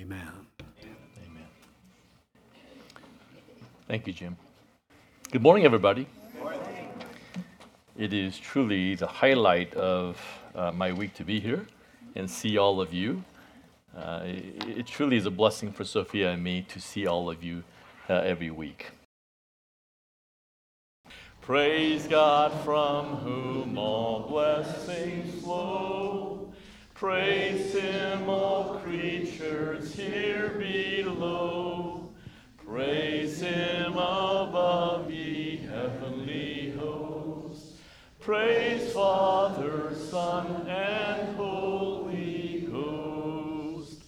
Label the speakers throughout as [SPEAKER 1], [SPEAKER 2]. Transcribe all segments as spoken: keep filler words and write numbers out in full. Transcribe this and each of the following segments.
[SPEAKER 1] Amen.
[SPEAKER 2] Amen. Thank you, Jim. Good morning, everybody. Good morning. It is truly the highlight of uh, my week to be here and see all of you. Uh, it, it truly is a blessing for Sophia and me to see all of you uh, every week. Praise God from whom all blessings flow. Praise Him, all creatures here below. Praise Him above, ye heavenly hosts. Praise Father, Son, and Holy Ghost.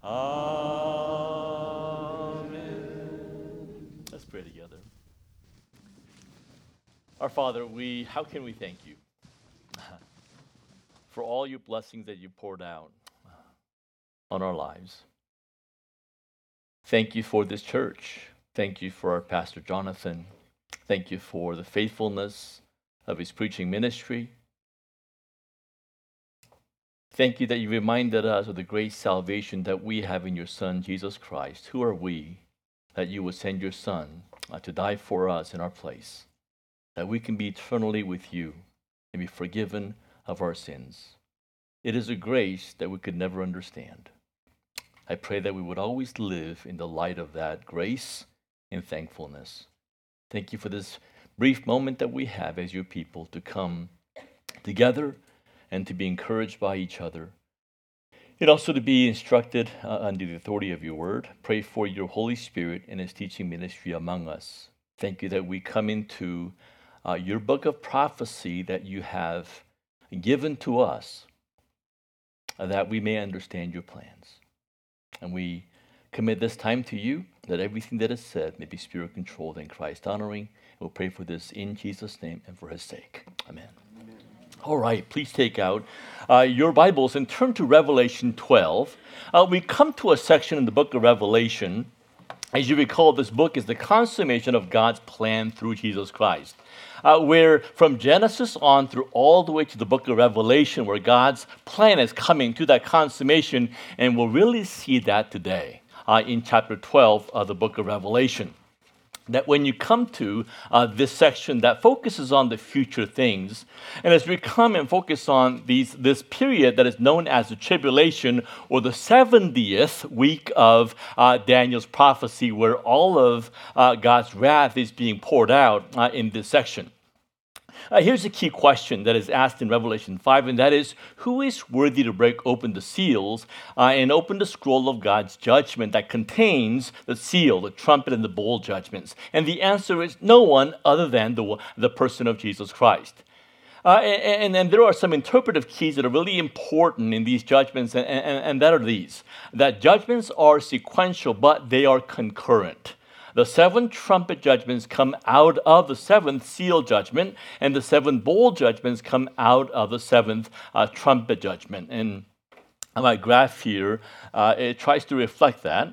[SPEAKER 2] Amen. Let's pray together. Our Father, we how can we thank you for all your blessings that you poured out on our lives? Thank you for this church. Thank you for our Pastor Jonathan. Thank you for the faithfulness of his preaching ministry. Thank you that you reminded us of the great salvation that we have in your Son, Jesus Christ. Who are we that you would send your Son uh, to die for us in our place, that we can be eternally with you and be forgiven of our sins? It is a grace that we could never understand. I pray that we would always live in the light of that grace and thankfulness. Thank you for this brief moment that we have as your people to come together and to be encouraged by each other, and also to be instructed uh, under the authority of your word. Pray for your Holy Spirit and his teaching ministry among us. Thank you that we come into uh, your book of prophecy that you have given to us, uh, that we may understand your plans. And we commit this time to you, that everything that is said may be Spirit-controlled and Christ-honoring. We'll pray for this in Jesus' name and for his sake. Amen. Amen. All right, please take out uh, your Bibles and turn to Revelation twelve. Uh, we come to a section in the book of Revelation. As you recall, this book is the consummation of God's plan through Jesus Christ. Uh, where from Genesis on through all the way to the book of Revelation, where God's plan is coming to that consummation, and we'll really see that today uh, in chapter twelve of the book of Revelation. That when you come to uh, this section that focuses on the future things, and as we come and focus on these this period that is known as the tribulation, or the seventieth week of uh, Daniel's prophecy, where all of uh, God's wrath is being poured out uh, in this section. Uh, here's a key question that is asked in Revelation five, and that is, who is worthy to break open the seals uh, and open the scroll of God's judgment that contains the seal, the trumpet, and the bowl judgments? And the answer is no one other than the, the person of Jesus Christ. Uh, and, and there are some interpretive keys that are really important in these judgments, and, and, and that are these. That judgments are sequential, but they are concurrent. The seven trumpet judgments come out of the seventh seal judgment, and the seven bowl judgments come out of the seventh uh, trumpet judgment. And my graph here, uh, it tries to reflect that.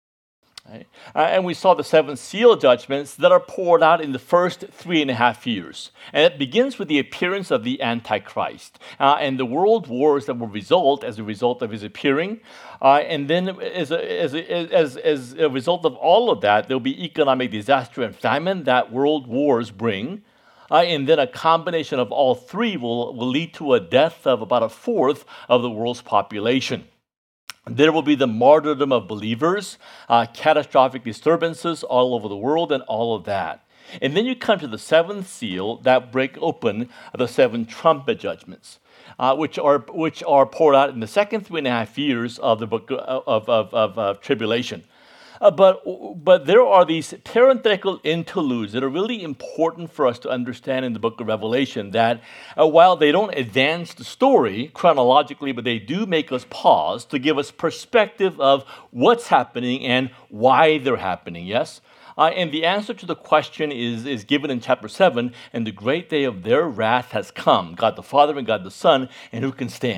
[SPEAKER 2] Right? Uh, and we saw the seven seal judgments that are poured out in the first three and a half years. And it begins with the appearance of the Antichrist uh, and the world wars that will result as a result of his appearing. Uh, and then as a, as, a, as, as a result of all of that, there'll be economic disaster and famine that world wars bring. Uh, and then a combination of all three will, will lead to a death of about a fourth of the world's population. There will be the martyrdom of believers, uh, catastrophic disturbances all over the world, and all of that. And then you come to the seventh seal that break open the seven trumpet judgments, uh, which are which are poured out in the second three and a half years of the book of of, of, of tribulation. Uh, but but there are these parenthetical interludes that are really important for us to understand in the book of Revelation, that uh, while they don't advance the story chronologically, but they do make us pause to give us perspective of what's happening and why they're happening, yes? Uh, and the answer to the question is, is given in chapter seven, and the great day of their wrath has come, God the Father and God the Son, and who can stand?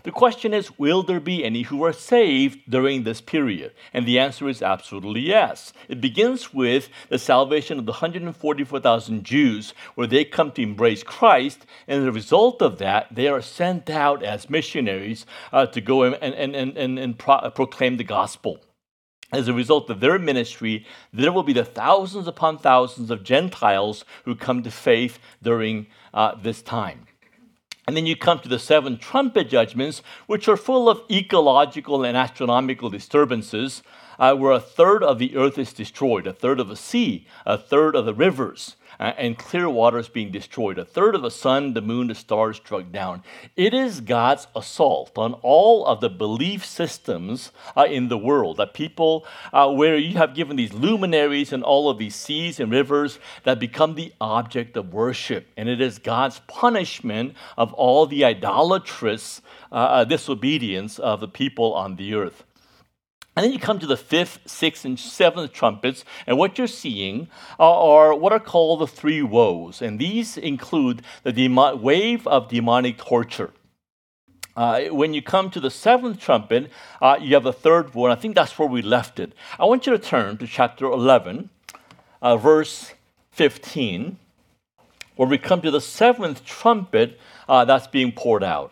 [SPEAKER 2] The question is, will there be any who are saved during this period? And the answer is absolutely yes. It begins with the salvation of the one hundred forty-four thousand Jews, where they come to embrace Christ, and as a result of that, they are sent out as missionaries uh, to go and, and, and, and, and pro- proclaim the gospel. As a result of their ministry, there will be the thousands upon thousands of Gentiles who come to faith during uh, this time. And then you come to the seven trumpet judgments, which are full of ecological and astronomical disturbances, uh, where a third of the earth is destroyed, a third of the sea, a third of the rivers, uh, and clear waters being destroyed, a third of the sun, the moon, the stars struck down. It is God's assault on all of the belief systems uh, in the world, that people, uh, where you have given these luminaries and all of these seas and rivers that become the object of worship. And it is God's punishment of all the idolatrous uh, disobedience of the people on the earth. And then you come to the fifth, sixth, and seventh trumpets, and what you're seeing are what are called the three woes. And these include the demo- wave of demonic torture. Uh, when you come to the seventh trumpet, uh, you have the third woe, and I think that's where we left it. I want you to turn to chapter eleven, uh, verse fifteen, where we come to the seventh trumpet uh, that's being poured out.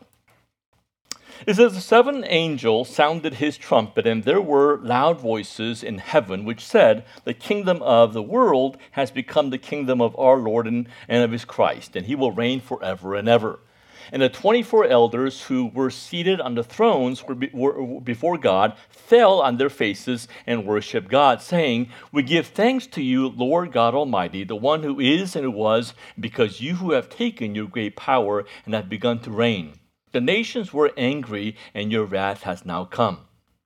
[SPEAKER 2] It says, the seventh angel sounded his trumpet, and there were loud voices in heaven which said, the kingdom of the world has become the kingdom of our Lord and, and of his Christ, and he will reign forever and ever. And the twenty-four elders who were seated on the thrones were, be, were before God fell on their faces and worshiped God, saying, we give thanks to you, Lord God Almighty, the one who is and who was, because you who have taken your great power and have begun to reign. The nations were angry, and your wrath has now come.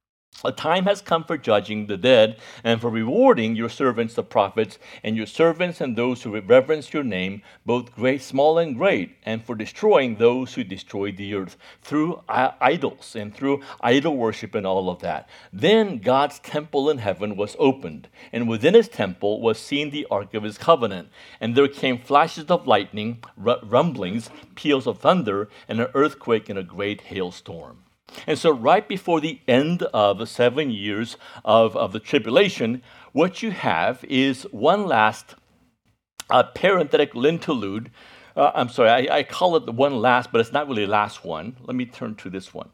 [SPEAKER 2] A time has come for judging the dead and for rewarding your servants, the prophets, and your servants and those who reverence your name, both great, small, and great, and for destroying those who destroy the earth through idols and through idol worship and all of that. Then God's temple in heaven was opened, and within his temple was seen the ark of his covenant. And there came flashes of lightning, rumblings, peals of thunder, and an earthquake and a great hailstorm. And so right before the end of the seven years of, of the tribulation, what you have is one last uh, parenthetical interlude. Uh, I'm sorry, I, I call it the one last, but it's not really the last one. Let me turn to this one.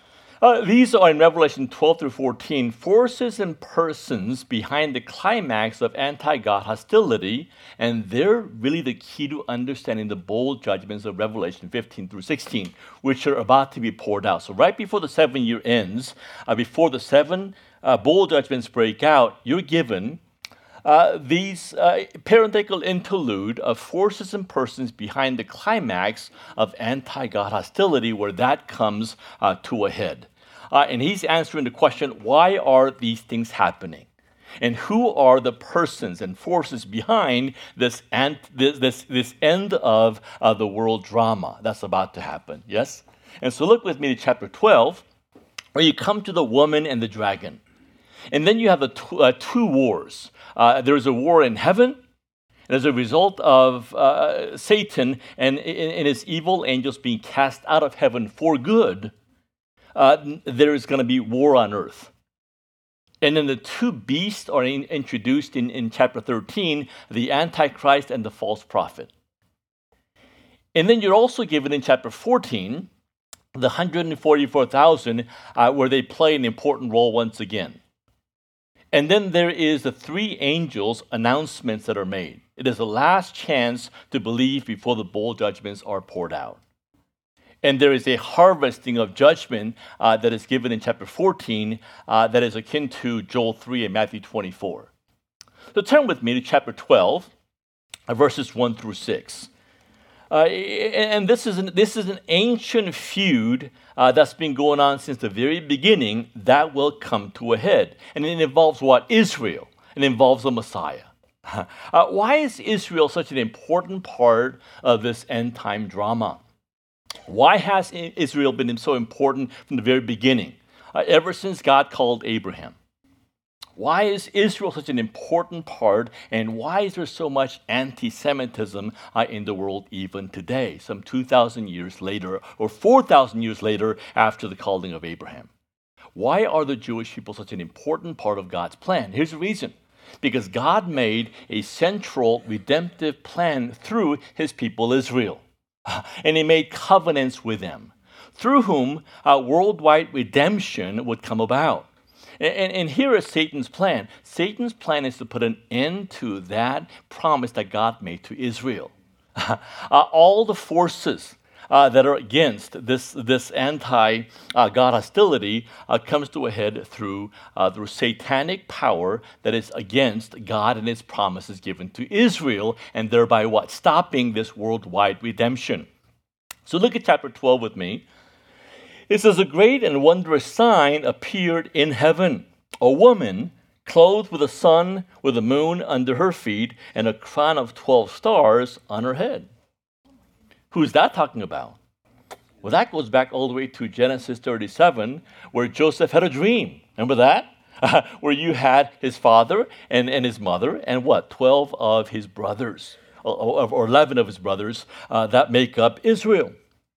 [SPEAKER 2] Uh, these are in Revelation twelve through fourteen, forces and persons behind the climax of anti-God hostility, and they're really the key to understanding the bowl judgments of Revelation fifteen through sixteen, which are about to be poured out. So right before the seven year ends, uh, before the seven uh, bowl judgments break out, you're given uh, these uh, parenthetical interlude of forces and persons behind the climax of anti-God hostility, where that comes uh, to a head. Uh, and he's answering the question, why are these things happening? And who are the persons and forces behind this ant, this, this, this end of uh, the world drama that's about to happen? Yes? And so look with me to chapter twelve, where you come to the woman and the dragon. And then you have the two, uh, two wars. Uh, there's a war in heaven, and as a result of uh, Satan and, and his evil angels being cast out of heaven for good, uh, there is going to be war on earth. And then the two beasts are in, introduced in, in chapter thirteen, the Antichrist and the false prophet. And then you're also given in chapter fourteen, the one hundred forty-four thousand, uh, where they play an important role once again. And then there is the three angels' announcements that are made. It is the last chance to believe before the bowl judgments are poured out. And there is a harvesting of judgment uh, that is given in chapter fourteen uh, that is akin to Joel three and Matthew twenty-four. So turn with me to chapter twelve, uh, verses one through six. Uh, and this is an, this is an ancient feud uh, that's been going on since the very beginning that will come to a head. And it involves what? Israel. It involves the Messiah. Uh, why is Israel such an important part of this end-time drama? Why has Israel been so important from the very beginning, uh, ever since God called Abraham? Why is Israel such an important part, and why is there so much anti-Semitism uh, in the world even today, some two thousand years later, or four thousand years later after the calling of Abraham? Why are the Jewish people such an important part of God's plan? Here's the reason. Because God made a central redemptive plan through his people Israel. And he made covenants with them, through whom uh, worldwide redemption would come about. And, and, and here is Satan's plan. Satan's plan is to put an end to that promise that God made to Israel. uh, all the forces Uh, that are against this, this anti-God uh, hostility uh, comes to a head through, uh, through satanic power that is against God and his promises given to Israel, and thereby what? Stopping this worldwide redemption. So look at chapter twelve with me. It says, a great and wondrous sign appeared in heaven. A woman clothed with the sun, with the moon under her feet, and a crown of twelve stars on her head. Who's that talking about? Well, that goes back all the way to Genesis thirty-seven, where Joseph had a dream. Remember that? Uh, where you had his father and, and his mother and what? twelve of his brothers, or, or eleven of his brothers uh, that make up Israel.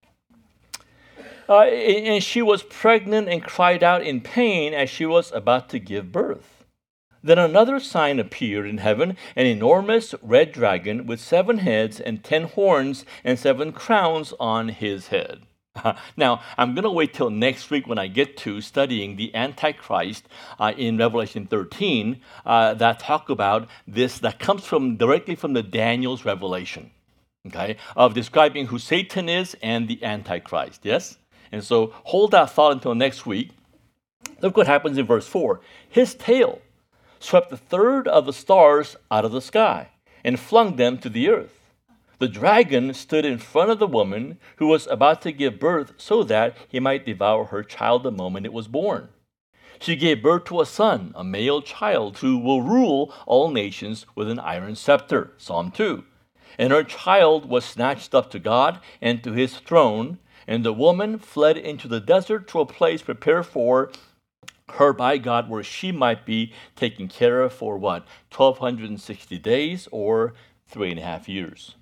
[SPEAKER 2] Uh, and she was pregnant and cried out in pain as she was about to give birth. Then another sign appeared in heaven, an enormous red dragon with seven heads and ten horns and seven crowns on his head. Now, I'm going to wait till next week when I get to studying the Antichrist uh, in Revelation thirteen uh, that talk about this, that comes from directly from the Daniel's revelation, okay, of describing who Satan is and the Antichrist, yes? And so hold that thought until next week. Look what happens in verse four. His tail swept a third of the stars out of the sky and flung them to the earth. The dragon stood in front of the woman who was about to give birth so that he might devour her child the moment it was born. She gave birth to a son, a male child, who will rule all nations with an iron scepter. Psalm two. And her child was snatched up to God and to his throne, and the woman fled into the desert to a place prepared for her by God, where she might be taken care of for what? twelve sixty days or three and a half years.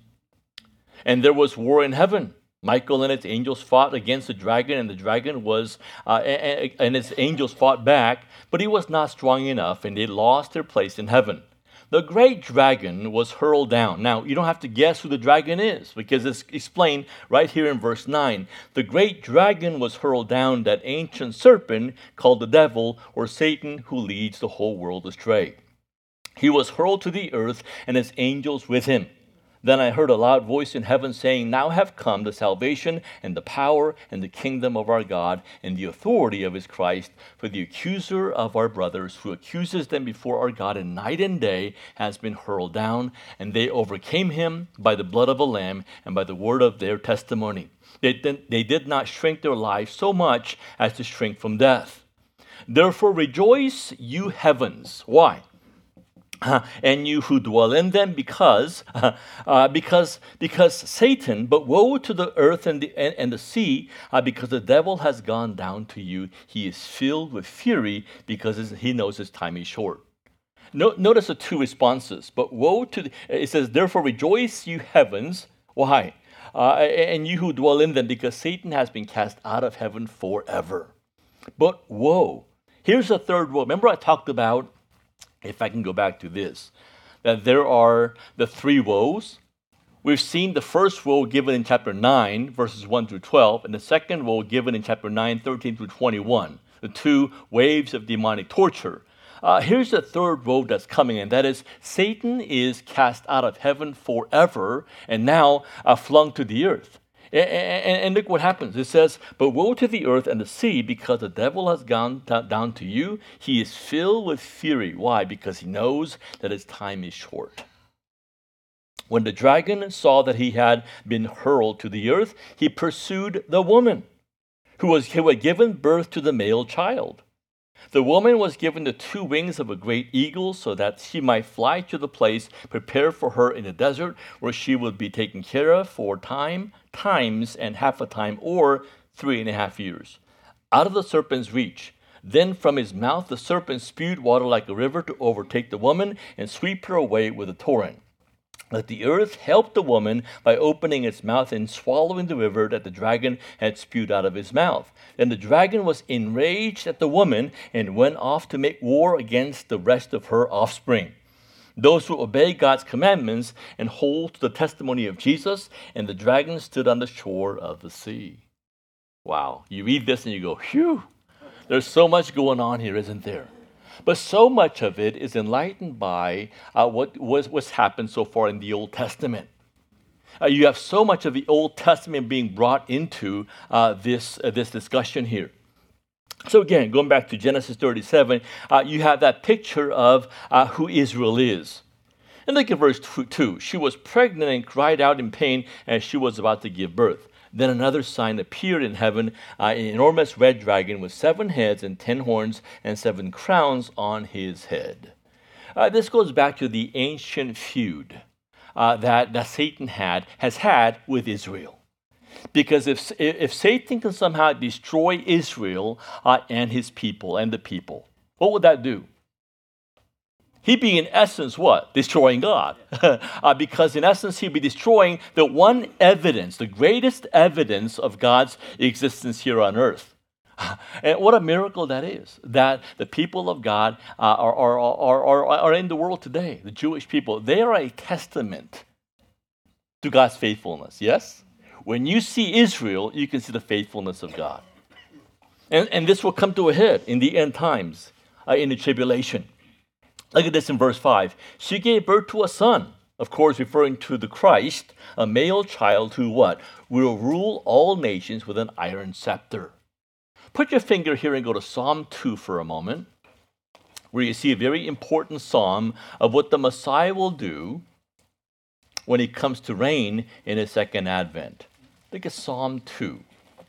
[SPEAKER 2] And there was war in heaven. Michael and its angels fought against the dragon, and the dragon was, uh, and, and its angels fought back, but he was not strong enough, and they lost their place in heaven. The great dragon was hurled down. Now, you don't have to guess who the dragon is, because it's explained right here in verse nine. The great dragon was hurled down, that ancient serpent called the devil, or Satan, who leads the whole world astray. He was hurled to the earth, and his angels with him. Then I heard a loud voice in heaven saying, now have come the salvation and the power and the kingdom of our God and the authority of his Christ. For the accuser of our brothers, who accuses them before our God in night and day, has been hurled down, and they overcame him by the blood of a lamb and by the word of their testimony. They did, they did not shrink their lives so much as to shrink from death. Therefore rejoice, you heavens. Why? Uh, and you who dwell in them, because uh, uh, because because Satan, but woe to the earth and the and, and the sea, uh, because the devil has gone down to you. He is filled with fury because he knows his time is short. No, notice the two responses. But woe to the, it says, therefore rejoice, you heavens. Why? Uh, and you who dwell in them, because Satan has been cast out of heaven forever. But woe. Here's the third woe. Remember I talked about, if I can go back to this, that there are the three woes. We've seen the first woe given in chapter nine, verses one through twelve, and the second woe given in chapter nine, thirteen through twenty-one, the two waves of demonic torture. Uh, here's the third woe that's coming, and that is Satan is cast out of heaven forever and now uh, flung to the earth. And, and, and look what happens. It says, but woe to the earth and the sea, because the devil has gone down to you. He is filled with fury. Why? Because he knows that his time is short. When the dragon saw that he had been hurled to the earth, he pursued the woman who, was, who had given birth to the male child. The woman was given the two wings of a great eagle so that she might fly to the place prepared for her in the desert, where she would be taken care of for time, times, and half a time, or three and a half years. Out of the serpent's reach, Then from his mouth the serpent spewed water like a river to overtake the woman and sweep her away with a torrent. But the earth helped the woman by opening its mouth and swallowing the river that the dragon had spewed out of his mouth. Then the dragon was enraged at the woman and went off to make war against the rest of her offspring, those who obey God's commandments and hold to the testimony of Jesus. And the dragon stood on the shore of the sea. Wow, you read this and you go, phew, there's so much going on here, isn't there? But so much of it is enlightened by uh, what was what's happened so far in the Old Testament. Uh, you have so much of the Old Testament being brought into uh, this uh, this discussion here. So again, going back to Genesis thirty-seven, uh, you have that picture of uh, who Israel is. And look at verse two. She was pregnant and cried out in pain as she was about to give birth. Then another sign appeared in heaven, uh, an enormous red dragon with seven heads and ten horns and seven crowns on his head. Uh, this goes back to the ancient feud uh, that, that Satan had has had with Israel. Because if, if Satan can somehow destroy Israel uh, and his people and the people, what would that do? He'd be in essence what? Destroying God. uh, because in essence he'd be destroying the one evidence, the greatest evidence of God's existence here on earth. And what a miracle that is, that the people of God uh, are, are, are, are, are in the world today, the Jewish people. They are a testament to God's faithfulness, yes? When you see Israel, you can see the faithfulness of God. And, and this will come to a head in the end times, uh, in the tribulation. Look at this in verse five. She gave birth to a son, of course referring to the Christ, a male child who what? Will rule all nations with an iron scepter. Put your finger here and go to Psalm two for a moment, where you see a very important psalm of what the Messiah will do when he comes to reign in his second advent. Look at Psalm two.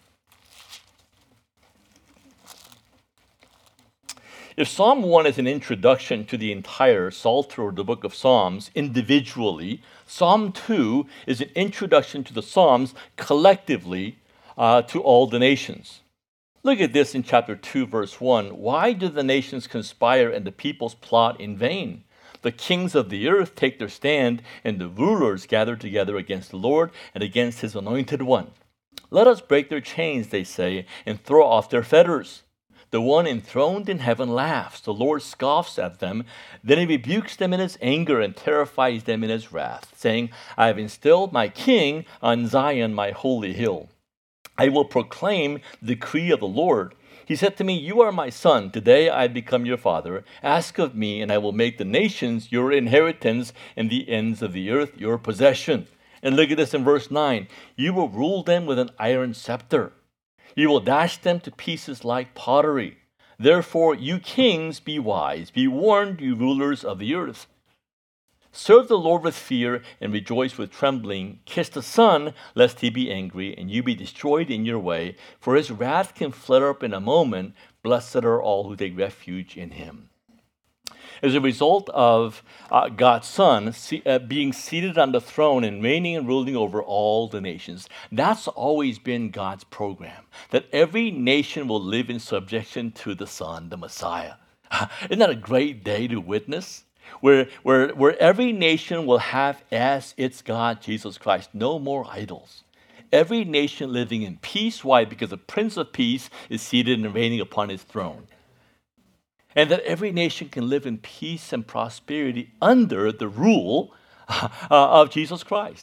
[SPEAKER 2] If Psalm one is an introduction to the entire Psalter or the book of Psalms individually, Psalm two is an introduction to the Psalms collectively uh, to all the nations. Look at this in chapter two, verse one. Why do the nations conspire and the peoples plot in vain? The kings of the earth take their stand, and the rulers gather together against the Lord and against his anointed one. Let us break their chains, they say, and throw off their fetters. The one enthroned in heaven laughs. The Lord scoffs at them. Then he rebukes them in his anger and terrifies them in his wrath, saying, I have instilled my king on Zion, my holy hill. I will proclaim the decree of the Lord. He said to me, you are my son. Today I have become your father. Ask of me, and I will make the nations your inheritance and the ends of the earth your possession. And look at this in verse nine. You will rule them with an iron scepter. You will dash them to pieces like pottery. Therefore, you kings, be wise. Be warned, you rulers of the earth. Serve the Lord with fear and rejoice with trembling. Kiss the Son, lest he be angry and you be destroyed in your way. For his wrath can flare up in a moment. Blessed are all who take refuge in him. As a result of uh, God's Son see, uh, being seated on the throne and reigning and ruling over all the nations, that's always been God's program, that every nation will live in subjection to the Son, the Messiah. Isn't that a great day to witness? Where, where, where every nation will have as its God, Jesus Christ, no more idols. Every nation living in peace. Why? Because the Prince of Peace is seated and reigning upon his throne. And that every nation can live in peace and prosperity under the rule uh, of Jesus Christ.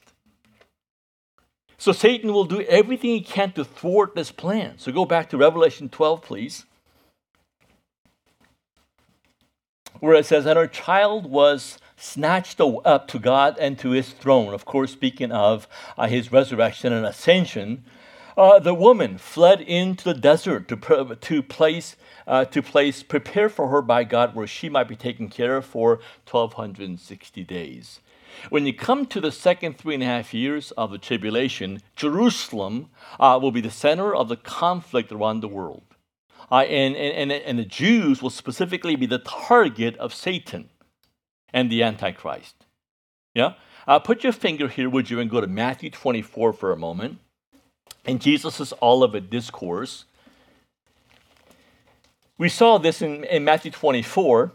[SPEAKER 2] So Satan will do everything he can to thwart this plan. So go back to Revelation twelve, please, where it says, and her child was snatched up to God and to his throne. Of course, speaking of uh, his resurrection and ascension, uh, the woman fled into the desert to, to place Uh, to place prepared for her by God, where she might be taken care of for twelve sixty days. When you come to the second three and a half years of the tribulation, Jerusalem uh, will be the center of the conflict around the world. Uh, and, and, and the Jews will specifically be the target of Satan and the Antichrist. Yeah? Uh, put your finger here, would you, and go to Matthew twenty-four for a moment. In Jesus' Olivet Discourse, We saw this in, in Matthew twenty-four,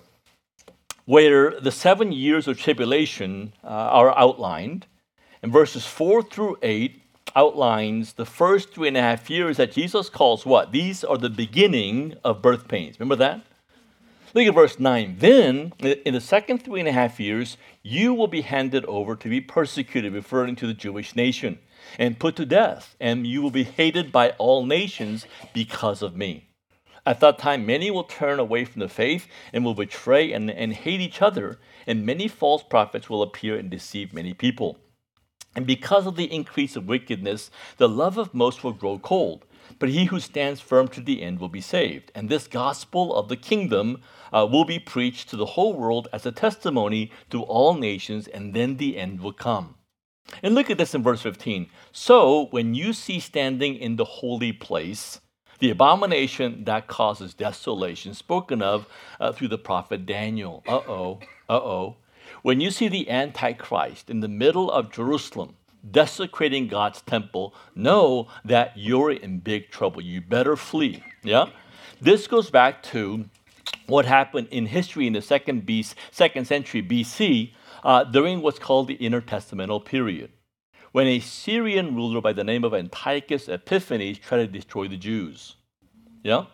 [SPEAKER 2] where the seven years of tribulation uh, are outlined. And verses four through eight outlines the first three and a half years that Jesus calls what? These are the beginning of birth pains. Remember that? Look at verse nine. Then, in the second three and a half years, you will be handed over to be persecuted, referring to the Jewish nation, and put to death, and you will be hated by all nations because of me. At that time, many will turn away from the faith and will betray and, and hate each other, and many false prophets will appear and deceive many people. And because of the increase of wickedness, the love of most will grow cold. But he who stands firm to the end will be saved. And this gospel of the kingdom uh, will be preached to the whole world as a testimony to all nations, and then the end will come. And look at this in verse fifteen. So when you see standing in the holy place the abomination that causes desolation, spoken of uh, through the prophet Daniel. Uh-oh, uh-oh. When you see the Antichrist in the middle of Jerusalem, desecrating God's temple, know that you're in big trouble. You better flee. Yeah? This goes back to what happened in history in the second, B C, second century B C uh, during what's called the intertestamental period, when a Syrian ruler by the name of Antiochus Epiphanes tried to destroy the Jews. Yeah?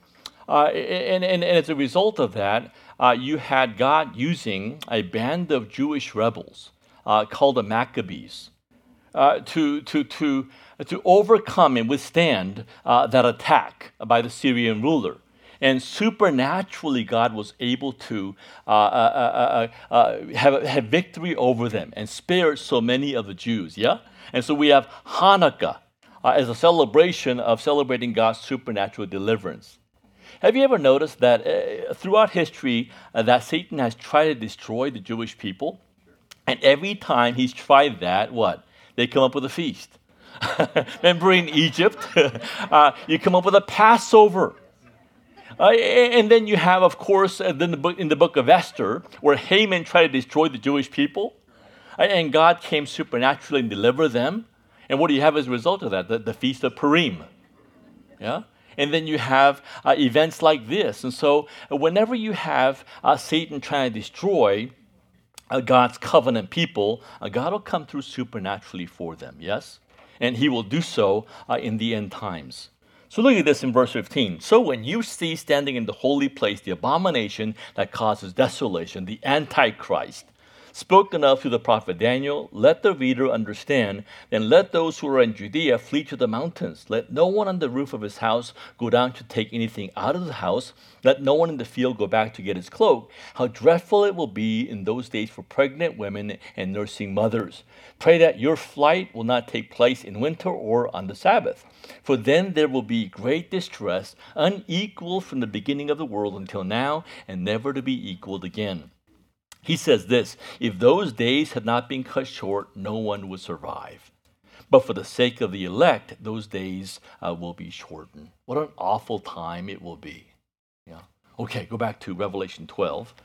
[SPEAKER 2] Uh, and, and, and as a result of that, uh, you had God using a band of Jewish rebels uh, called the Maccabees uh, to, to, to, to overcome and withstand uh, that attack by the Syrian ruler. And supernaturally, God was able to uh, uh, uh, uh, have, have victory over them and spare so many of the Jews. Yeah? And so we have Hanukkah uh, as a celebration of celebrating God's supernatural deliverance. Have you ever noticed that uh, throughout history uh, that Satan has tried to destroy the Jewish people? And every time he's tried that, what? They come up with a feast. Remember in Egypt, uh, you come up with a Passover. Uh, and then you have, of course, uh, in, the book, in the book of Esther, where Haman tried to destroy the Jewish people, uh, and God came supernaturally and delivered them. And what do you have as a result of that? The, the Feast of Purim. Yeah? And then you have uh, events like this. And so uh, whenever you have uh, Satan trying to destroy uh, God's covenant people, uh, God will come through supernaturally for them, yes? And he will do so uh, in the end times. So look at this in verse fifteen. So when you see standing in the holy place the abomination that causes desolation, the Antichrist, spoken of through the prophet Daniel, let the reader understand, then let those who are in Judea flee to the mountains. Let no one on the roof of his house go down to take anything out of the house. Let no one in the field go back to get his cloak. How dreadful it will be in those days for pregnant women and nursing mothers. Pray that your flight will not take place in winter or on the Sabbath. For then there will be great distress, unequaled from the beginning of the world until now, and never to be equaled again. He says this, if those days had not been cut short, no one would survive. But for the sake of the elect, those days uh, will be shortened. What an awful time it will be. Yeah. Okay, go back to Revelation twelve.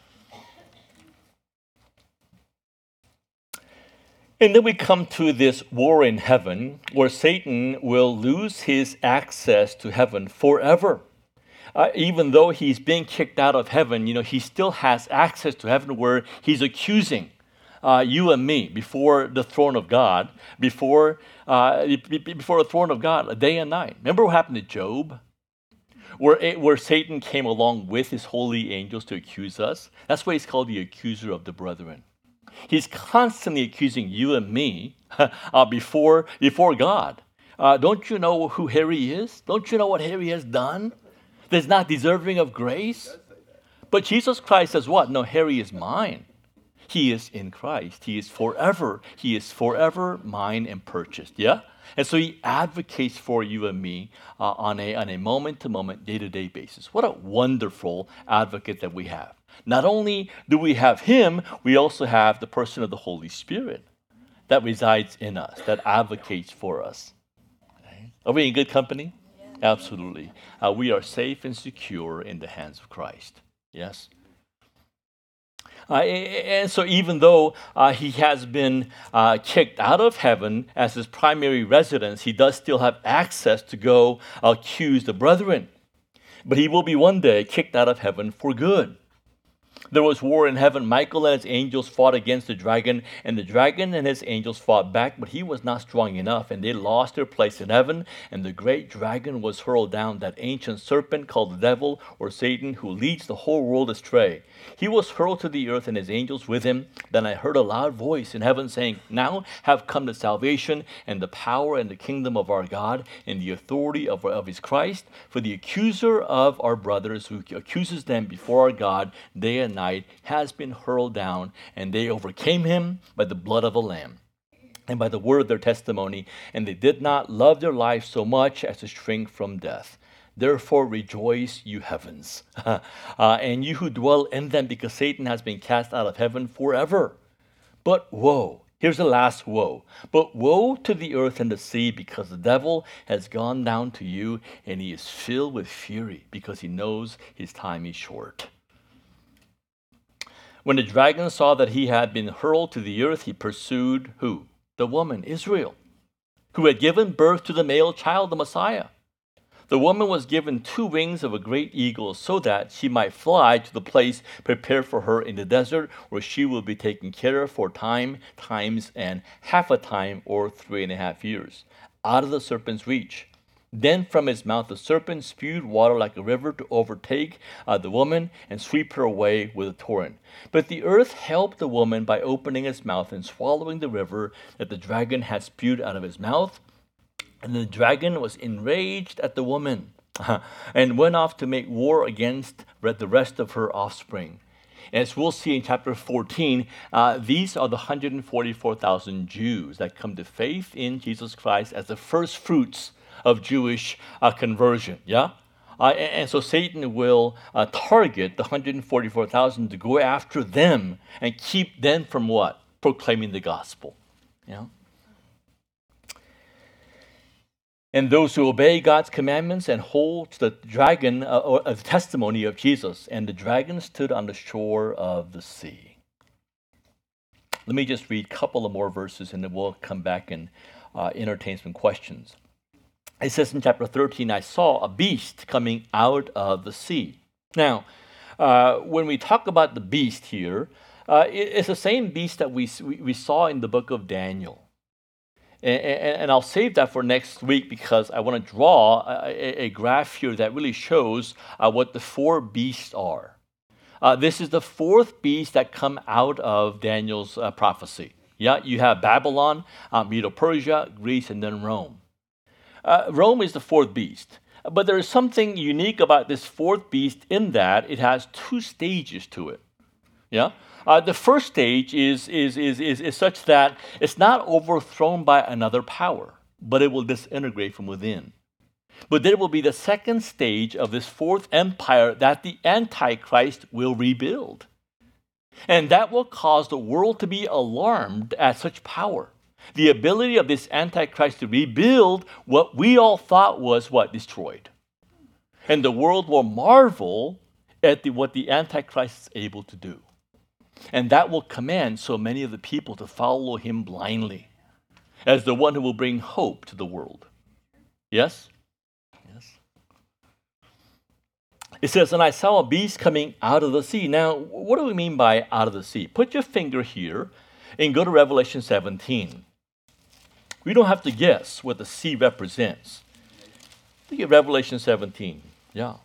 [SPEAKER 2] And then we come to this war in heaven, where Satan will lose his access to heaven forever. Uh, even though he's being kicked out of heaven, you know, he still has access to heaven where he's accusing uh, you and me before the throne of God, before, uh, before the throne of God, day and night. Remember what happened to Job? Where, it, where Satan came along with his holy angels to accuse us. That's why he's called the accuser of the brethren. He's constantly accusing you and me uh, before, before God. Uh, don't you know who Harry is? Don't you know what Harry has done? That's not deserving of grace. But Jesus Christ says what? No, Harry is mine. He is in Christ. He is forever. He is forever mine and purchased. Yeah? And so he advocates for you and me uh, on a on a moment-to-moment, day-to-day basis. What a wonderful advocate that we have. Not only do we have him, we also have the person of the Holy Spirit that resides in us, that advocates for us. Okay? Are we in good company? Absolutely. Uh, we are safe and secure in the hands of Christ. Yes? Uh, and so even though uh, he has been uh, kicked out of heaven as his primary residence, he does still have access to go accuse the brethren. but he will be one day kicked out of heaven for good. There was war in heaven. Michael and his angels fought against the dragon, and the dragon and his angels fought back, but he was not strong enough, and they lost their place in heaven, and the great dragon was hurled down, that ancient serpent called the devil or Satan, who leads the whole world astray. He was hurled to the earth, and his angels with him. Then I heard a loud voice in heaven saying, Now have come the salvation and the power and the kingdom of our God and the authority of, of his Christ. For the accuser of our brothers, who accuses them before our God day and night, has been hurled down, and they overcame him by the blood of the Lamb and by the word of their testimony, and they did not love their life so much as to shrink from death. Therefore rejoice, you heavens, uh, and you who dwell in them, because Satan has been cast out of heaven forever. But woe, here's the last woe. But woe to the earth and the sea, because the devil has gone down to you, and he is filled with fury, because he knows his time is short. When the dragon saw that he had been hurled to the earth, he pursued who? The woman, Israel, who had given birth to the male child, the Messiah. The woman was given two wings of a great eagle, so that she might fly to the place prepared for her in the desert, where she will be taken care of for time, times, and half a time, or three and a half years, out of the serpent's reach. Then from his mouth the serpent spewed water like a river to overtake uh, the woman and sweep her away with a torrent. But the earth helped the woman by opening its mouth and swallowing the river that the dragon had spewed out of his mouth. And the dragon was enraged at the woman and went off to make war against the rest of her offspring. As we'll see in chapter fourteen, uh, these are the one hundred forty-four thousand Jews that come to faith in Jesus Christ as the first fruits of Jewish uh, conversion. Yeah? Uh, and, and so Satan will uh, target the one hundred forty-four thousand to go after them and keep them from what? Proclaiming the gospel. Yeah? And those who obey God's commandments and hold the dragon, uh, or the testimony of Jesus. And the dragon stood on the shore of the sea. Let me just read a couple of more verses, and then we'll come back and uh, entertain some questions. It says in chapter thirteen, I saw a beast coming out of the sea. Now, uh, when we talk about the beast here, uh, it, it's the same beast that we, we, we saw in the book of Daniel. And, and, and I'll save that for next week, because I want to draw a, a graph here that really shows uh, what the four beasts are. Uh, this is the fourth beast that come out of Daniel's uh, prophecy. Yeah, you have Babylon, uh, Medo-Persia, Greece, and then Rome. Uh, Rome is the fourth beast. But there is something unique about this fourth beast in that it has two stages to it. Yeah? Uh, the first stage is, is, is, is, is such that it's not overthrown by another power, but it will disintegrate from within. But there will be the second stage of this fourth empire that the Antichrist will rebuild. And that will cause the world to be alarmed at such power. The ability of this Antichrist to rebuild what we all thought was what? Destroyed. And the world will marvel at the, what the Antichrist is able to do. And that will command so many of the people to follow him blindly as the one who will bring hope to the world. Yes? Yes. It says, and I saw a beast coming out of the sea. Now, what do we mean by out of the sea? Put your finger here and go to Revelation seventeen. We don't have to guess what the sea represents. Look at Revelation seventeen. Yeah.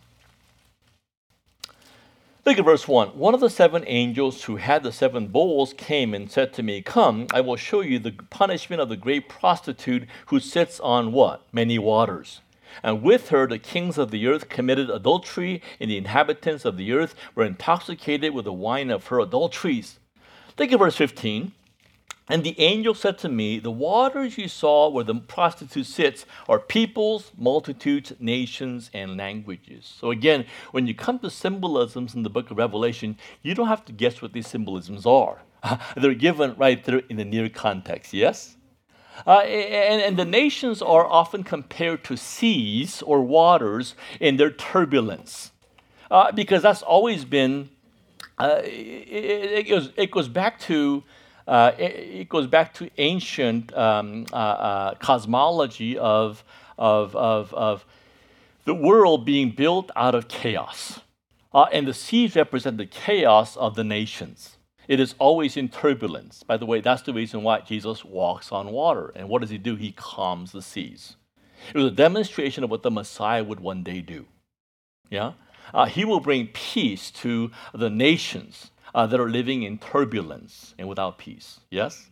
[SPEAKER 2] Look at verse one. One of the seven angels who had the seven bowls came and said to me, Come, I will show you the punishment of the great prostitute who sits on what? Many waters. And with her the kings of the earth committed adultery, and the inhabitants of the earth were intoxicated with the wine of her adulteries. Look at verse fifteen. And the angel said to me, The waters you saw where the prostitute sits are peoples, multitudes, nations, and languages. So again, when you come to symbolisms in the book of Revelation, you don't have to guess what these symbolisms are. They're given right there in the near context, yes? Uh, and, and the nations are often compared to seas or waters in their turbulence. Uh, because that's always been, uh, it, it, goes, it goes back to Uh, it, it goes back to ancient um, uh, uh, cosmology of, of, of, of the world being built out of chaos. Uh, and the seas represent the chaos of the nations. It is always in turbulence. By the way, that's the reason why Jesus walks on water. And what does he do? He calms the seas. It was a demonstration of what the Messiah would one day do. Yeah? Uh, he will bring peace to the nations uh, that are living in turbulence and without peace. Yes?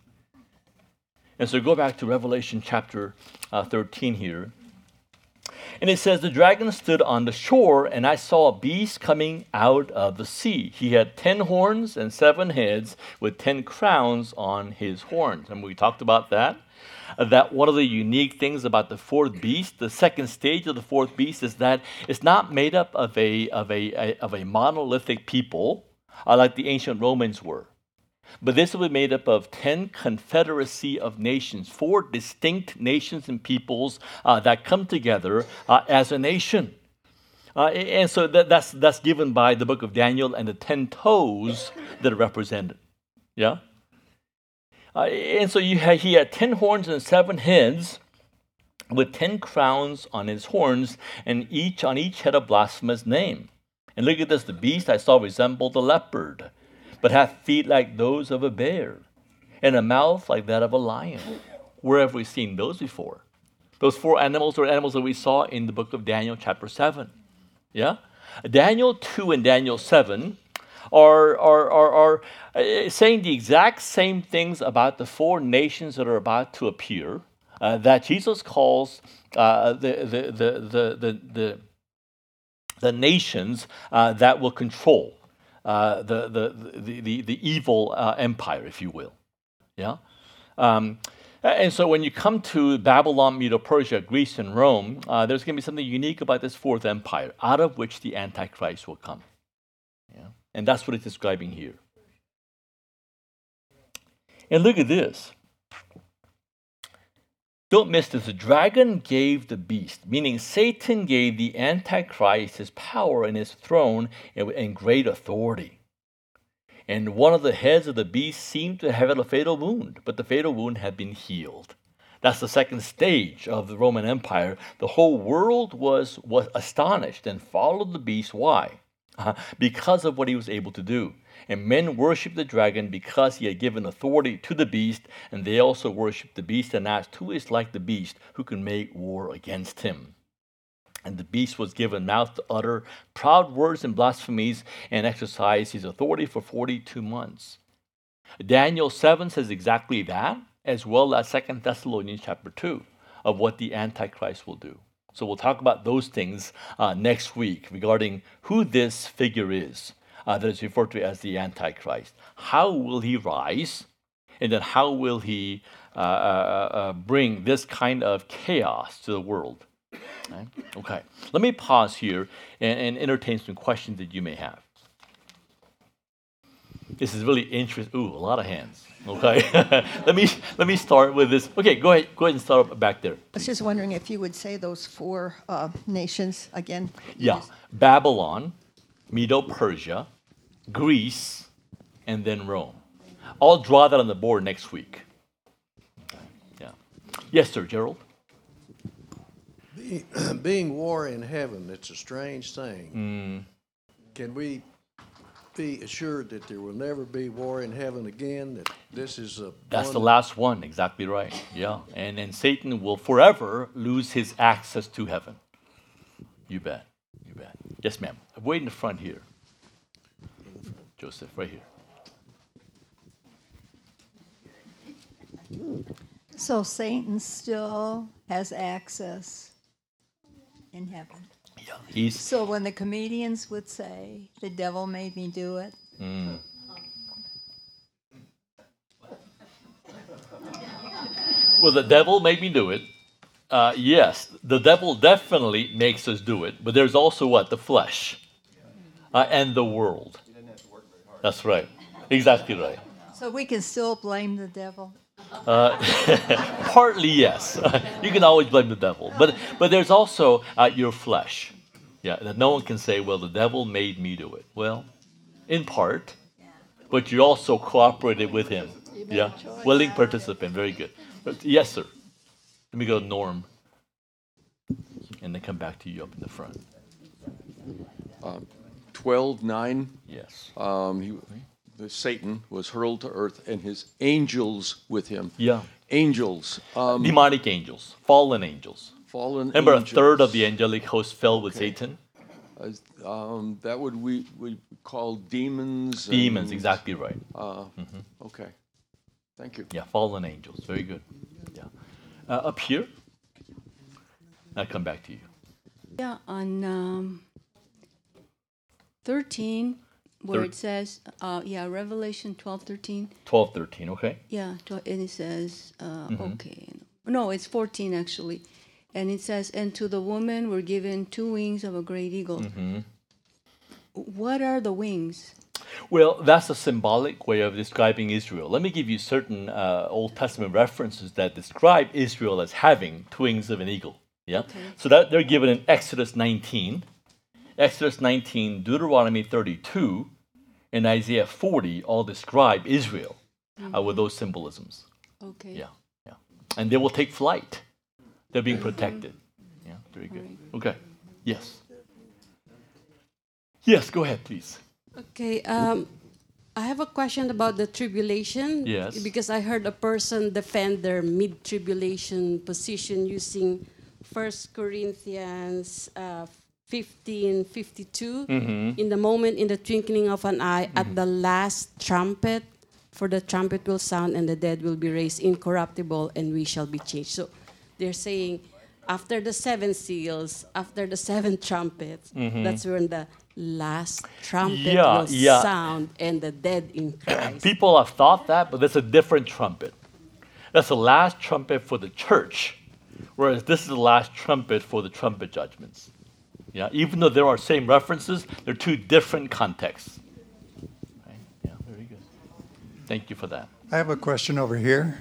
[SPEAKER 2] And so go back to Revelation chapter uh, thirteen here. And it says, the dragon stood on the shore, and I saw a beast coming out of the sea. He had ten horns and seven heads with ten crowns on his horns. And we talked about that. Uh, that one of the unique things about the fourth beast, the second stage of the fourth beast, is that it's not made up of a, of a, a of a monolithic people uh, like the ancient Romans were. But this will be made up of ten confederacy of nations, four distinct nations and peoples uh, that come together uh, as a nation. Uh, and so that, that's, that's given by the book of Daniel and the ten toes that are represented. Yeah? Uh, and so you had, he had ten horns and seven heads with ten crowns on his horns, and each on each had a blasphemous name. And look at this, the beast I saw resembled a leopard, but hath feet like those of a bear, and a mouth like that of a lion. Where have we seen those before? Those four animals are animals that we saw in the book of Daniel chapter seven. Yeah? Daniel two and Daniel seven are, are, are, are uh, saying the exact same things about the four nations that are about to appear, uh, that Jesus calls uh, the, the, the, the, the, the, the nations uh, that will control Uh, the, the, the, the, the evil uh, empire, if you will. Yeah? Um, and so when you come to Babylon, Medo-Persia, Greece, and Rome, uh, there's going to be something unique about this fourth empire, out of which the Antichrist will come. Yeah? And that's what it's describing here. And look at this. Don't miss this. The dragon gave the beast, meaning Satan gave the Antichrist his power and his throne and, and great authority. And one of the heads of the beast seemed to have a fatal wound, but the fatal wound had been healed. That's the second stage of the Roman Empire. The whole world was, was astonished and followed the beast. Why? Uh, because of what he was able to do. And men worshiped the dragon because he had given authority to the beast, and they also worshiped the beast and asked, who is like the beast who can make war against him? And the beast was given mouth to utter proud words and blasphemies and exercise his authority for forty-two months. Daniel seven says exactly that, as well as Second Thessalonians chapter two, of what the Antichrist will do. So we'll talk about those things uh, next week regarding who this figure is. Uh, that is referred to as the Antichrist. How will he rise? And then how will he uh, uh, uh, bring this kind of chaos to the world? Okay, okay. Let me pause here and, and entertain some questions that you may have. This is really interesting. Ooh, a lot of hands. Okay, let me let me start with this. Okay, go ahead. Go ahead and start up back there.
[SPEAKER 1] I was just wondering if you would say those four uh, nations again.
[SPEAKER 2] Yeah, Babylon, Medo-Persia, Greece, and then Rome. I'll draw that on the board next week. Okay. Yeah. Yes, sir, Gerald?
[SPEAKER 3] Being, being war in heaven, it's a strange thing.
[SPEAKER 2] Mm.
[SPEAKER 3] Can we be assured that there will never be war in heaven again, that this is a...
[SPEAKER 2] That's the last one, exactly right. Yeah. And then Satan will forever lose his access to heaven. You bet. You bet. Yes, ma'am. Wait in the front here. Joseph, right here.
[SPEAKER 4] So Satan still has access in heaven.
[SPEAKER 2] Yeah, he's.
[SPEAKER 4] So when the comedians would say, "The devil made me do it,"
[SPEAKER 2] Mm. Well, the devil made me do it. Uh, yes, the devil definitely makes us do it. But there's also what? The flesh uh, and the world. That's right. Exactly right.
[SPEAKER 4] so we can still blame the devil.
[SPEAKER 2] Uh, partly, yes. You can always blame the devil. But but there's also uh, your flesh. Yeah, that no one can say, well, the devil made me do it. Well, in part. But you also cooperated with him. Yeah, willing participant. Very good. But yes, sir. Let me go to Norm. and then come back to you up in the front.
[SPEAKER 5] twelve nine,
[SPEAKER 2] Yes.
[SPEAKER 5] um, he, the Satan was hurled to earth and his angels with him.
[SPEAKER 2] Yeah.
[SPEAKER 5] Angels, um,
[SPEAKER 2] Demonic angels, fallen angels.
[SPEAKER 5] fallen
[SPEAKER 2] Remember,
[SPEAKER 5] angels.
[SPEAKER 2] a third of the angelic host fell with Satan?
[SPEAKER 5] Uh, um, that would we we call demons.
[SPEAKER 2] Demons,
[SPEAKER 5] and-
[SPEAKER 2] exactly right.
[SPEAKER 5] Uh, Okay. Thank you.
[SPEAKER 2] Yeah, fallen angels. Very good. Yeah. Uh, up here, I'll come back to you.
[SPEAKER 6] Yeah, on um, thirteen, where
[SPEAKER 2] Thir-
[SPEAKER 6] it says, uh, yeah, Revelation twelve, thirteen.
[SPEAKER 2] twelve, thirteen, okay?
[SPEAKER 6] Yeah, tw- and it says, uh,
[SPEAKER 2] Mm-hmm.
[SPEAKER 6] okay. No, it's fourteen actually. And it says, and to the woman were given two wings of a great eagle.
[SPEAKER 2] Mm-hmm.
[SPEAKER 6] What are the wings?
[SPEAKER 2] Well, that's a symbolic way of describing Israel. Let me give you certain uh, Old Testament references that describe Israel as having two wings of an eagle. Yeah. So that they're given in Exodus nineteen, Exodus nineteen, Deuteronomy thirty-two, and Isaiah forty all describe Israel uh, with those symbolisms.
[SPEAKER 6] Okay.
[SPEAKER 2] Yeah, yeah. And they will take flight. They're being protected. Yeah, very good. Okay. Yes. Yes, go ahead, please.
[SPEAKER 7] Okay, um, I have a question about the tribulation.
[SPEAKER 2] Yes.
[SPEAKER 7] Because I heard a person defend their mid-tribulation position using First Corinthians uh, fifteen fifty-two.
[SPEAKER 2] Mm-hmm.
[SPEAKER 7] In the moment, in the twinkling of an eye, at the last trumpet, for the trumpet will sound and the dead will be raised incorruptible and we shall be changed. So they're saying after the seven seals, after the seven trumpets, that's when the last trumpet
[SPEAKER 2] Mm-hmm. Yeah,
[SPEAKER 7] will
[SPEAKER 2] yeah.
[SPEAKER 7] sound and the dead in Christ.
[SPEAKER 2] People have thought that, but that's a different trumpet. That's the last trumpet for the church, whereas this is the last trumpet for the trumpet judgments. Yeah, even though there are same references, they're two different contexts. Right? Yeah, very good. Thank you for that.
[SPEAKER 8] I have a question over here.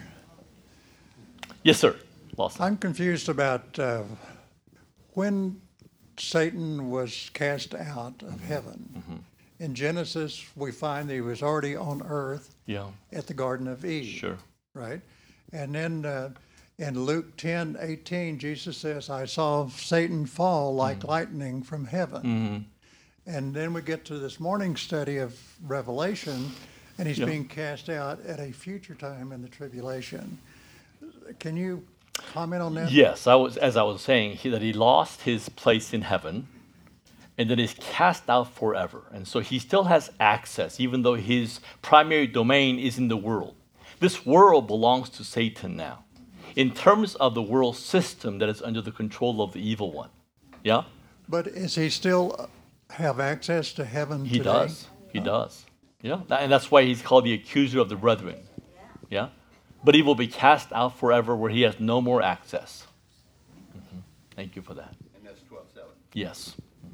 [SPEAKER 2] Yes, sir. Lawson.
[SPEAKER 8] I'm confused about uh, when Satan was cast out of heaven.
[SPEAKER 2] Mm-hmm.
[SPEAKER 8] In Genesis, we find that he was already on earth
[SPEAKER 2] Yeah,
[SPEAKER 8] at the Garden of Eve.
[SPEAKER 2] sure.
[SPEAKER 8] Right? And then uh, in Luke ten eighteen, Jesus says, I saw Satan fall like
[SPEAKER 2] Mm-hmm.
[SPEAKER 8] lightning from heaven. And then we get to this morning study of Revelation, and he's
[SPEAKER 2] Yeah.
[SPEAKER 8] being cast out at a future time in the tribulation. Can you comment on that?
[SPEAKER 2] Yes, I was as I was saying he, that he lost his place in heaven, and then is cast out forever, and so he still has access, even though his primary domain is in the world. This world belongs to Satan now, in terms of the world system that is under the control of the evil one. Yeah,
[SPEAKER 8] But is he still have access to heaven
[SPEAKER 2] he
[SPEAKER 8] today?
[SPEAKER 2] does. He does. Yeah, That- and that's why he's called the accuser of the brethren. Yeah, but he will be cast out forever, where he has no more access. Mhm. Thank you for that.
[SPEAKER 3] And that's twelve seven.
[SPEAKER 2] Yes.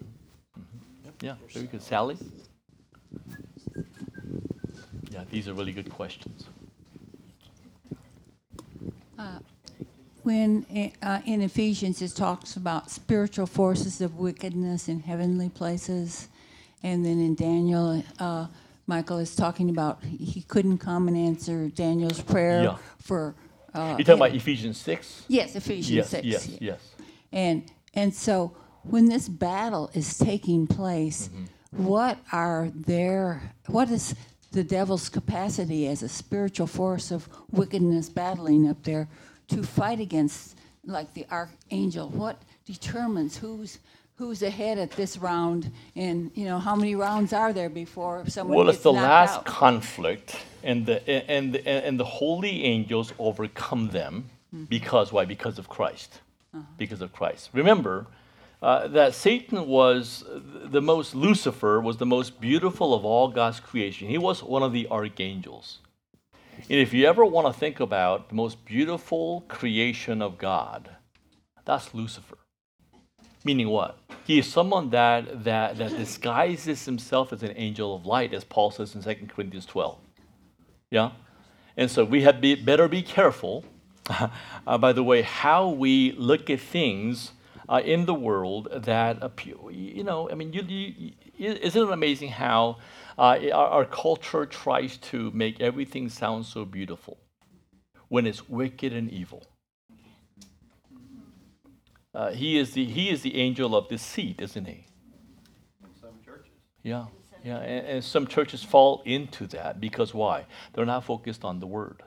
[SPEAKER 2] Yeah, very good. Sally? Yeah, these are really good questions.
[SPEAKER 4] When uh, in Ephesians it talks about spiritual forces of wickedness in heavenly places, and then in Daniel, uh, Michael is talking about he couldn't come and answer Daniel's prayer
[SPEAKER 2] Yeah.
[SPEAKER 4] for. Uh,
[SPEAKER 2] You're talking
[SPEAKER 4] him-
[SPEAKER 2] about Ephesians six?
[SPEAKER 4] Yes, Ephesians
[SPEAKER 2] Yes,
[SPEAKER 4] six.
[SPEAKER 2] yes,
[SPEAKER 4] yeah.
[SPEAKER 2] yes.
[SPEAKER 4] And and so when this battle is taking place,
[SPEAKER 2] Mm-hmm.
[SPEAKER 4] what are their what is the devil's capacity as a spiritual force of wickedness battling up there to fight against, like the archangel? What determines who's who's ahead at this round, and you know how many rounds are there before someone
[SPEAKER 2] Well,
[SPEAKER 4] gets
[SPEAKER 2] it's the
[SPEAKER 4] knocked
[SPEAKER 2] last
[SPEAKER 4] out?
[SPEAKER 2] conflict, and the and the, and the holy angels overcome them because why? Because of Christ. Because of Christ. Remember uh, that Satan was the most Lucifer was the most beautiful of all God's creation. He was one of the archangels. And if you ever want to think about the most beautiful creation of God, that's Lucifer. Meaning what? He is someone that, that, that disguises himself as an angel of light, as Paul says in Second Corinthians twelve. Yeah? And so we have be, better be careful, uh, by the way, how we look at things uh, in the world that appear. You know, I mean, you, you, you, isn't it amazing how uh, our, our culture tries to make everything sound so beautiful when it's wicked and evil? Uh, he is the he is the angel of deceit, isn't he?
[SPEAKER 5] In some churches.
[SPEAKER 2] Yeah, yeah, and, and some churches fall into that because why? They're not focused on the word.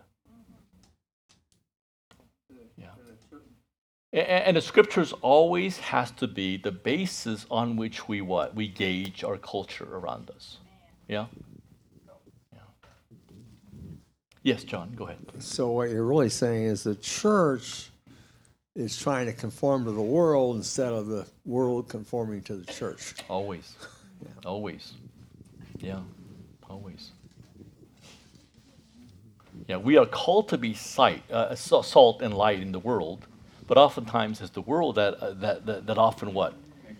[SPEAKER 2] Yeah, and, and the scriptures always has to be the basis on which we what we gauge our culture around us. Yeah. Yeah. Yes, John, go ahead.
[SPEAKER 9] So what you're really saying is the church is trying to conform to the world instead of the world conforming to the church.
[SPEAKER 2] Always, yeah. always, yeah, always. Yeah, we are called to be sight, uh, salt and light in the world, but oftentimes it's the world that uh, that, that that often what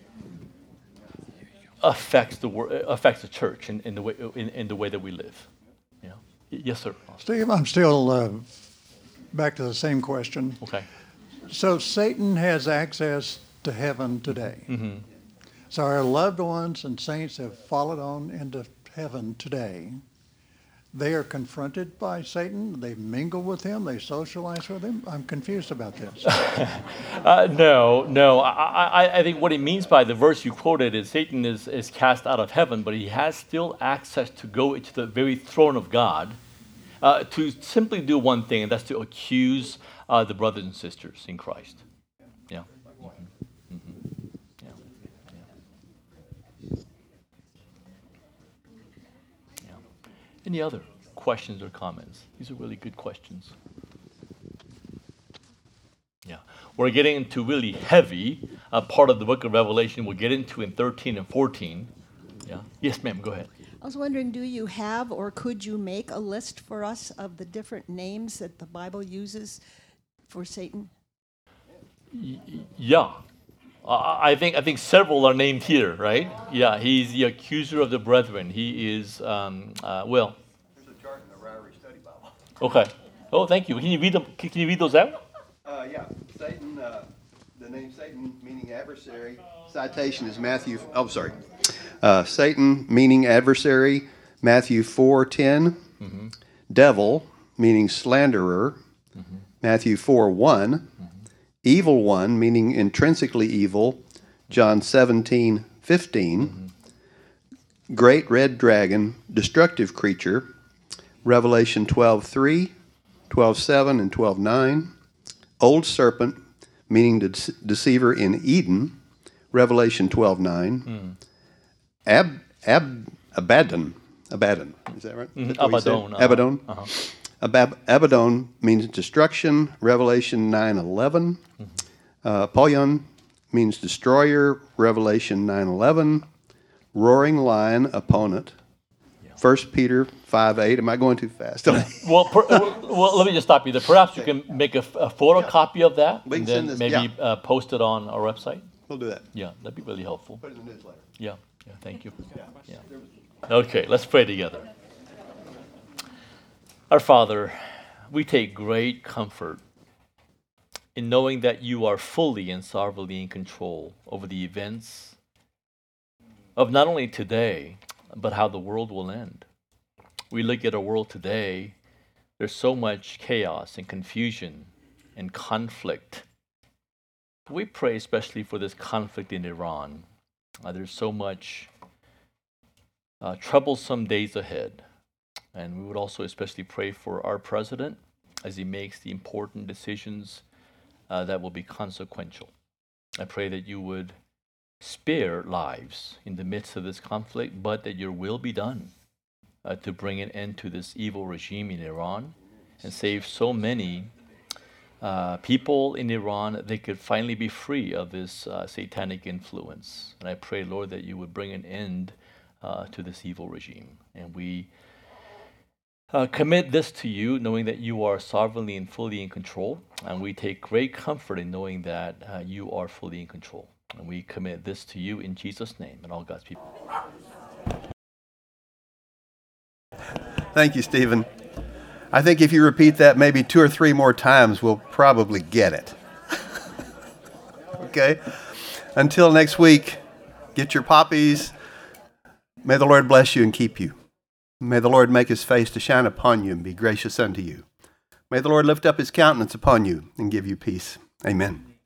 [SPEAKER 2] affects the wor- affects the church in, in the way in, in the way that we live. Yeah. Y- yes, sir.
[SPEAKER 8] Steve, I'm still uh, back to the same question.
[SPEAKER 2] Okay.
[SPEAKER 8] So Satan has access to heaven today.
[SPEAKER 2] Mm-hmm.
[SPEAKER 8] So our loved ones and saints have fallen on into heaven today. They are confronted by Satan. They mingle with him. They socialize with him. I'm confused about this.
[SPEAKER 2] uh, no, no. I, I, I think what it means by the verse you quoted is Satan is, is cast out of heaven, but he has still access to go into the very throne of God uh, to simply do one thing, and that's to accuse uh, the brothers and sisters in Christ. Yeah. Mm-hmm. Mm-hmm. Yeah. Yeah. Yeah. Any other questions or comments? These are really good questions. Yeah, we're getting into really heavy uh, part of the book of Revelation. We'll get into in thirteen and fourteen. Yeah. Yes, ma'am. Go ahead.
[SPEAKER 1] I was wondering, do you have or could you make a list for us of the different names that the Bible uses for Satan?
[SPEAKER 2] Y- yeah. Uh, I think I think several are named here, right? Yeah, he's the accuser of the brethren. He is, um, uh, well.
[SPEAKER 5] There's a chart in the Ryrie Study Bible.
[SPEAKER 2] Okay. Oh, thank you. Can you read them? Can you read those out?
[SPEAKER 10] Uh, yeah, Satan, uh, the name Satan meaning adversary, citation is Matthew, oh, sorry. Uh, Satan meaning adversary, Matthew four ten. Mm-hmm. Devil meaning slanderer, mm-hmm. Matthew four one. Mm-hmm. Evil one meaning intrinsically evil, John seventeen fifteen. Mm-hmm. Great red dragon, destructive creature, Revelation twelve three, twelve seven, and twelve nine. Old serpent, meaning the de- deceiver in Eden, Revelation twelve nine. Mm. Ab, ab, Abaddon, Abaddon, is that right?
[SPEAKER 2] Mm-hmm. Abaddon. Uh-huh.
[SPEAKER 10] Abaddon.
[SPEAKER 2] Uh-huh.
[SPEAKER 10] Abab- Abaddon means destruction, Revelation nine eleven. Mm-hmm. Uh, Apollyon means destroyer, Revelation nine eleven. Roaring lion, opponent, First Peter five eight. Am I going too fast?
[SPEAKER 2] well, per, well, let me just stop you there. Perhaps you can make a, a photocopy of that
[SPEAKER 10] We
[SPEAKER 2] and
[SPEAKER 10] can
[SPEAKER 2] then
[SPEAKER 10] send this-
[SPEAKER 2] maybe
[SPEAKER 10] yeah.
[SPEAKER 2] uh, post it on our website.
[SPEAKER 10] We'll do that.
[SPEAKER 2] Yeah, that'd be really helpful.
[SPEAKER 10] Put it in the newsletter.
[SPEAKER 2] Yeah, yeah, thank you. Yeah. Okay, let's pray together. Our Father, we take great comfort in knowing that you are fully and sovereignly in control over the events of not only today, but how the world will end. We look at our world today, there's so much chaos and confusion and conflict. We pray especially for this conflict in Iran. Uh, there's so much uh, troublesome days ahead. And we would also especially pray for our president as he makes the important decisions uh, that will be consequential. I pray that you would spare lives in the midst of this conflict, but that your will be done uh, to bring an end to this evil regime in Iran and save so many uh, people in Iran that they could finally be free of this uh, satanic influence. And I pray, Lord, that you would bring an end uh, to this evil regime. And we uh, commit this to you, knowing that you are sovereignly and fully in control. And we take great comfort in knowing that uh, you are fully in control. And we commit this to you in Jesus' name and all God's people.
[SPEAKER 10] Thank you, Stephen. I think if you repeat that maybe two or three more times, we'll probably get it. Okay? Until next week, get your poppies. May the Lord bless you and keep you. May the Lord make his face to shine upon you and be gracious unto you. May the Lord lift up his countenance upon you and give you peace. Amen.